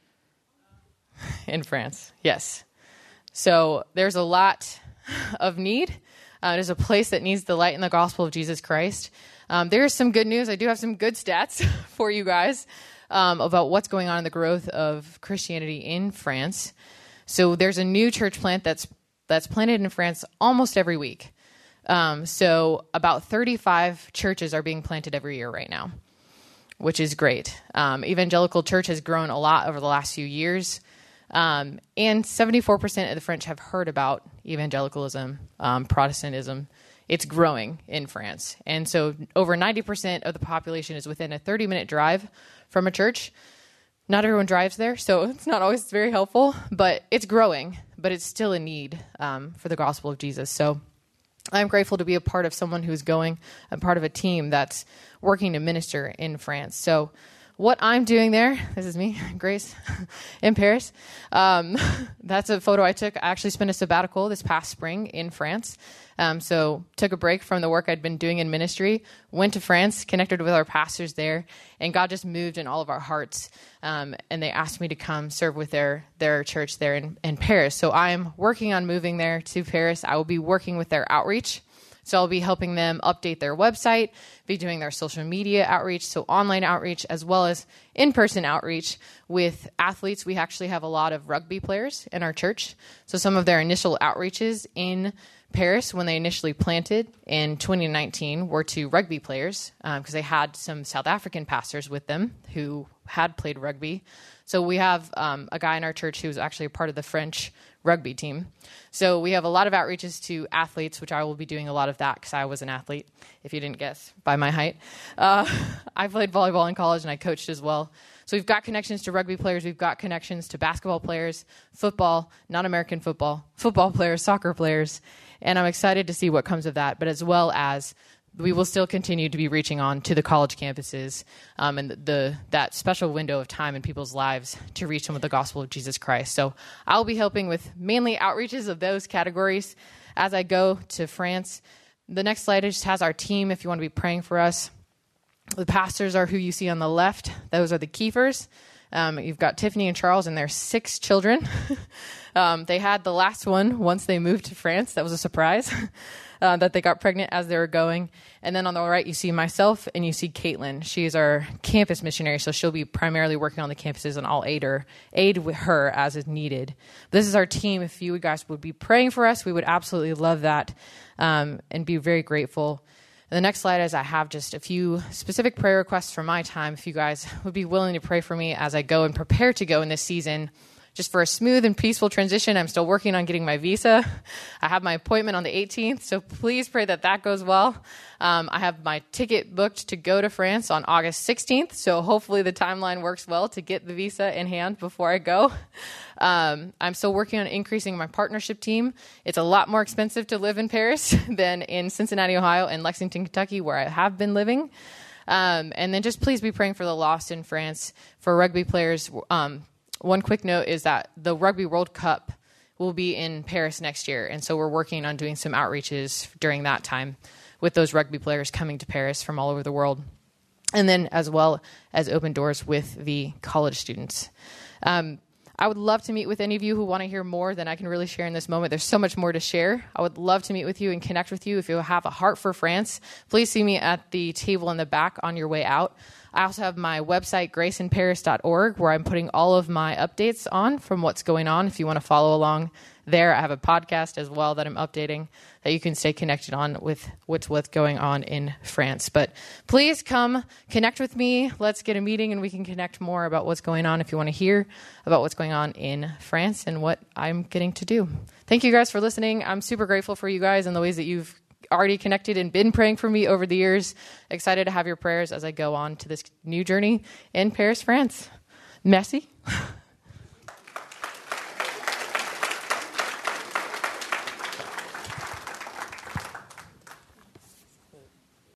in France. Yes. So there's a lot of need. Uh, there's a place that needs the light in the gospel of Jesus Christ. Um, there is some good news. I do have some good stats for you guys um, about what's going on in the growth of Christianity in France. So there's a new church plant that's that's planted in France almost every week. Um, so about thirty-five churches are being planted every year right now, which is great. Um, evangelical church has grown a lot over the last few years. Um, and seventy-four percent of the French have heard about evangelicalism, um, Protestantism. It's growing in France. And so over ninety percent of the population is within a thirty-minute drive from a church. Not everyone drives there, so it's not always very helpful, but it's growing, but it's still a need um, for the gospel of Jesus. So I'm grateful to be a part of someone who's going, a part of a team that's working to minister in France. So what I'm doing there, this is me, Grace, in Paris. Um, that's a photo I took. I actually spent a sabbatical this past spring in France. Um, so took a break from the work I'd been doing in ministry, went to France, connected with our pastors there, and God just moved in all of our hearts. Um, and they asked me to come serve with their, their church there in, in Paris. So I'm working on moving there to Paris. I will be working with their outreach. So I'll be helping them update their website, be doing their social media outreach, so online outreach, as well as in-person outreach with athletes. We actually have a lot of rugby players in our church. So some of their initial outreaches in Paris when they initially planted in twenty nineteen were to rugby players because um, they had some South African pastors with them who had played rugby. So we have um, a guy in our church who's actually a part of the French rugby team. So we have a lot of outreaches to athletes, which I will be doing a lot of that because I was an athlete, if you didn't guess by my height. Uh, I played volleyball in college and I coached as well. So we've got connections to rugby players. We've got connections to basketball players, football, not American football, football players, soccer players. And I'm excited to see what comes of that, but as well as we will still continue to be reaching on to the college campuses um, and the, the that special window of time in people's lives to reach them with the gospel of Jesus Christ. So I'll be helping with mainly outreaches of those categories as I go to France. The next slide just has our team if you want to be praying for us. The pastors are who you see on the left. Those are the Kiefers. Um, you've got Tiffany and Charles and their six children. um, they had the last one once they moved to France. That was a surprise uh, that they got pregnant as they were going. And then on the right, you see myself and you see Caitlin. She's our campus missionary, so she'll be primarily working on the campuses, and I'll aid her, aid with her as is needed. This is our team. If you guys would be praying for us, we would absolutely love that um, and be very grateful. The next slide is I have just a few specific prayer requests for my time. If you guys would be willing to pray for me as I go and prepare to go in this season, just for a smooth and peaceful transition. I'm still working on getting my visa. I have my appointment on the eighteenth, so please pray that that goes well. Um, I have my ticket booked to go to France on August sixteenth, so hopefully the timeline works well to get the visa in hand before I go. Um, I'm still working on increasing my partnership team. It's a lot more expensive to live in Paris than in Cincinnati, Ohio, and Lexington, Kentucky, where I have been living. Um, and then just please be praying for the lost in France, for rugby players. Um, one quick note is that the Rugby World Cup will be in Paris next year, and so we're working on doing some outreaches during that time with those rugby players coming to Paris from all over the world, and then as well as open doors with the college students. Um, I would love to meet with any of you who want to hear more than I can really share in this moment. There's so much more to share. I would love to meet with you and connect with you. If you have a heart for France, please see me at the table in the back on your way out. I also have my website, grace in paris dot org, where I'm putting all of my updates on from what's going on. If you want to follow along there, I have a podcast as well that I'm updating that you can stay connected on with what's, what's going on in France. But please come connect with me. Let's get a meeting and we can connect more about what's going on if you want to hear about what's going on in France and what I'm getting to do. Thank you guys for listening. I'm super grateful for you guys and the ways that you've already connected and been praying for me over the years. Excited to have your prayers as I go on to this new journey in Paris, France. Merci.